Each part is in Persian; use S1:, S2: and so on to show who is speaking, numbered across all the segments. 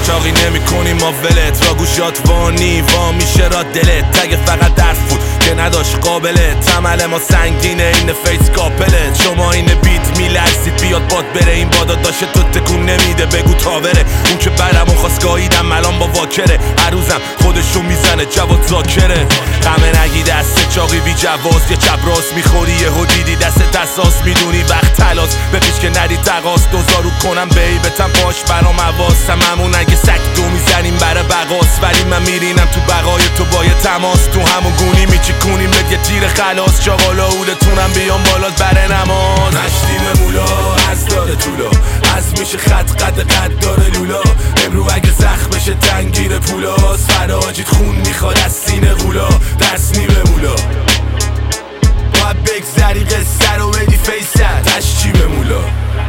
S1: چاقی نمی کنی ما ولت را گوشات وانی وا میشه را دلت تگ فقط درس بود که نداشت قابلت تمل ما سنگینه این فیس کاپلت شما این بیت میلرزید بیاد باد بره این بادا داشته تو تکون نمیده بگو تا بره اون که برمون خواست گاهیدم الان با واکره هر روزم خودشو میزنه جواد ذاکره غمه نگی دست چاقی بی جواز یه چپ راست میخوری یه دیدی دست اساس میدونی وقت تلاس بپیش که ندی تقاس دوزارو کنم بیبتم باش برام حواسم همون اگه سک دو میزنیم برای بقاس ولی من میرینم تو بقای تو با یه تماس تو همون گونی میچیکونیم بد یه تیر خلاص چاقالا اولتونم بیام بالات بره نماز مشتی به مولا از داره طولا از میشه خط قد داره لولا امرو اگه زخم بشه تنگیر پولاس فراجید خون میخواد از سینه غولا دست نی به مولا باید بگذری قصه رو بدی فیست تشچی به مولا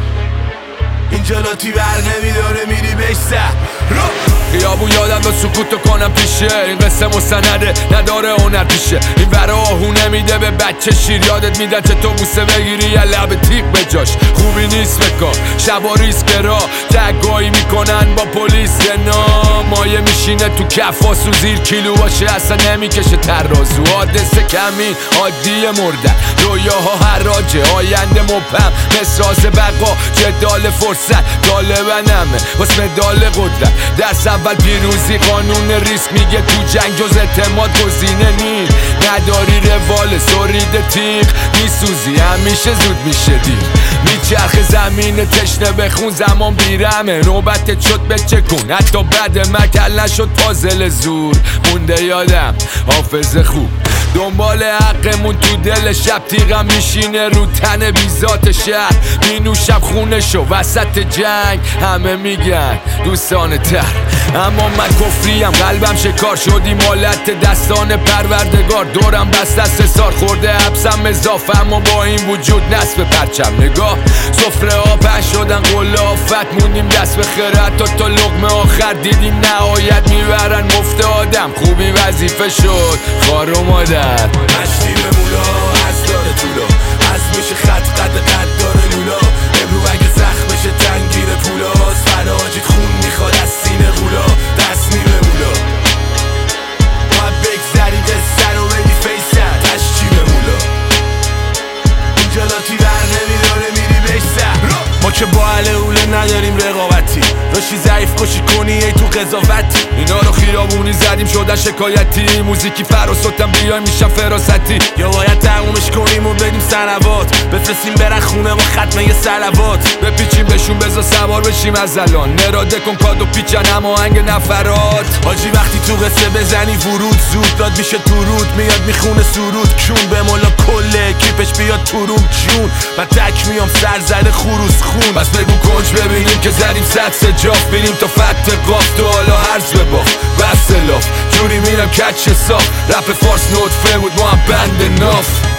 S1: اینجا لاتی بر نمیداره میری بشته خیابون یادم با سکوتو کنم پیشه این قصه مستنده نداره هنر پیشه این ور آهو نمیده به بچه شیر یادت میدن چه تو بوسه بگیری یه لب تیغ به جاش خوبی نیست بکار شبا ریسک را تگایی میکنن با پلیس نه مایه میشینه تو کفاسو زیر کیلو باشه اصلا نمیکشه ترازو حادثه کمین عادی مردن رویاها حراجه آینده مبهم مسراز بقا جدال فرصت طالبنمه واسه مدال قدرت درس اول پیروزی قانون ریسک میگه تو جنگ جز اعتماد گزینه نی نداری روال سرید تیغ میسوزی همیشه زود میشه دیر میچرخ زمین تشنه بخون زمان بیرمه نوبتت شد بچه کن حتی بعد مکل نشد پازل زور مونده یادم حافظه خوب دنبال حقمون تو دل شب تیغم میشینه رو تن بیزات شهر مینوشم خونشو وسط جنگ همه میگن دوستان تر اما من کفریم قلبم شکار شدی مالت دستان پروردگار دورم بست دست سار خورده حبسم اضافه اما با این وجود نصب پرچم نگاه سفره ها پهن شدن قله آفت موندیم دست به خیره تا لقمه آخر دیدیم نهایت میبرن مفت آدم خوبی وظیفه شد خار و مادر
S2: مشتی به مولا از داره طولا از میشه خط قد داره لولا امرو اگه زخم بشه تنگیر پولاس فراجید خون میخواد از سینه غولا دست نی به مولا باید بگذری قصه رو بدی فیست تشچی به مولا اینجا لاتی بر نمیداره میری بشته
S1: ما که با اهل اوله نداریم رقابتی داشتی ضعیف کشی کنی ای تو قضاوتی اینا رو خیابونی زدیم شدن شکایتی موزیکی فراسوتم بیایم میشن فراستی یا باید تمومش کنیم و بدیم سنوات بفرستیم برن خونه با ختمه یه صلوات بپیچیم بهشون بذار سوار بشیم از الان نراده کن کادو پیچن هماهنگ نفرات حاجی وقتی تو قصه بزنی ورود زود داد میشه تو رود میاد میخونه سرود کون به مولا کله کیپش بیاد تو روم جون من تک میام سر زده خروس خون
S2: بس بگو کنج ببینیم که زدیم صد سجاف بینیم تا فتح قاف تو حالا هرز بباف بس لاف جوری میرم کچ صاف رپ فارس نطفه بود ما هم بند ناف